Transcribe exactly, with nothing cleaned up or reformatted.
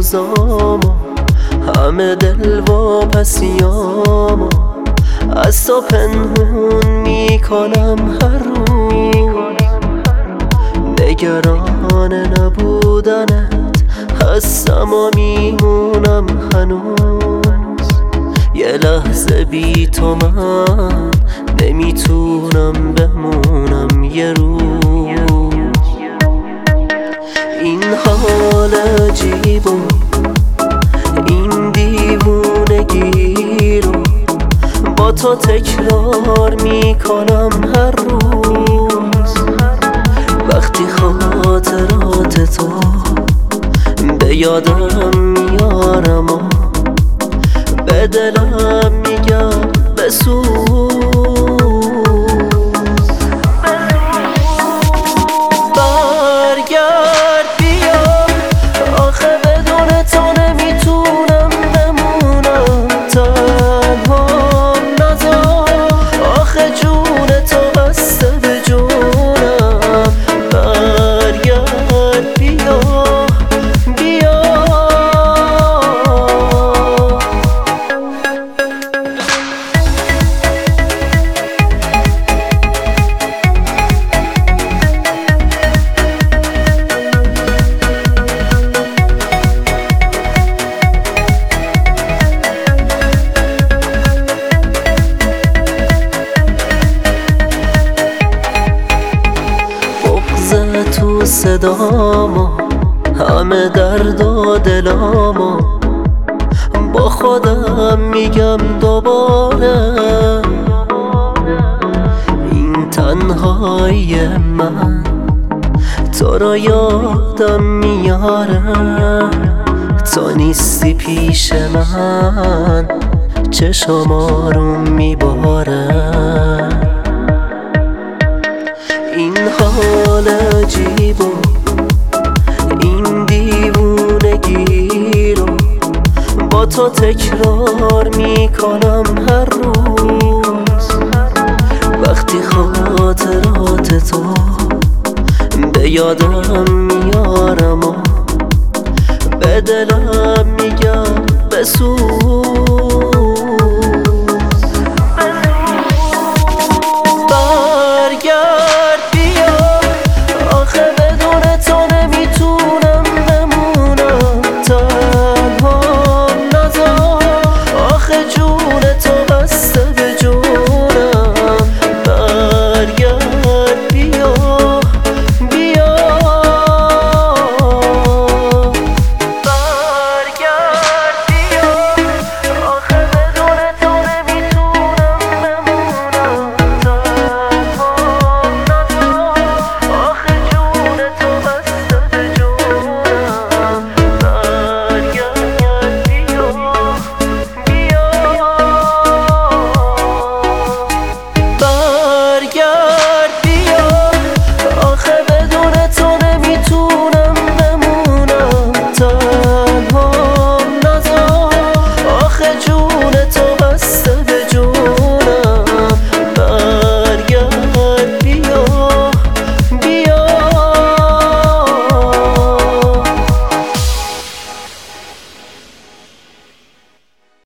روزامو، همه دل واپسیامو از تو پنهون میکنم هر روز. نگران نبودنت هستم و میمونم هنوز. یه لحظه بی تو من نمیتونم بمونم یه روز. این حال عجیب و این دیوونگی رو با تو تکرار میکنم هر روز. وقتی خاطرات تو به یادم میارم و به دلم میگم بسوز. برگرد بیا، آخه بدون تو نمیتونم بمونم تنها. نذار آخه جون تو بسته به جونم. برگرد بیا بیا. تو صدامو، همه درد و دلامو با خودم میگم دوباره. این تنهایی من تو رو یادم میاره. تو نیستی پیش من چشما رو میباره. این حال عجیب و این دیوونگی رو با تو تکرار میکنم هر روز. وقتی خاطرات تو به یادم میارم و به دلم میگم بسوز.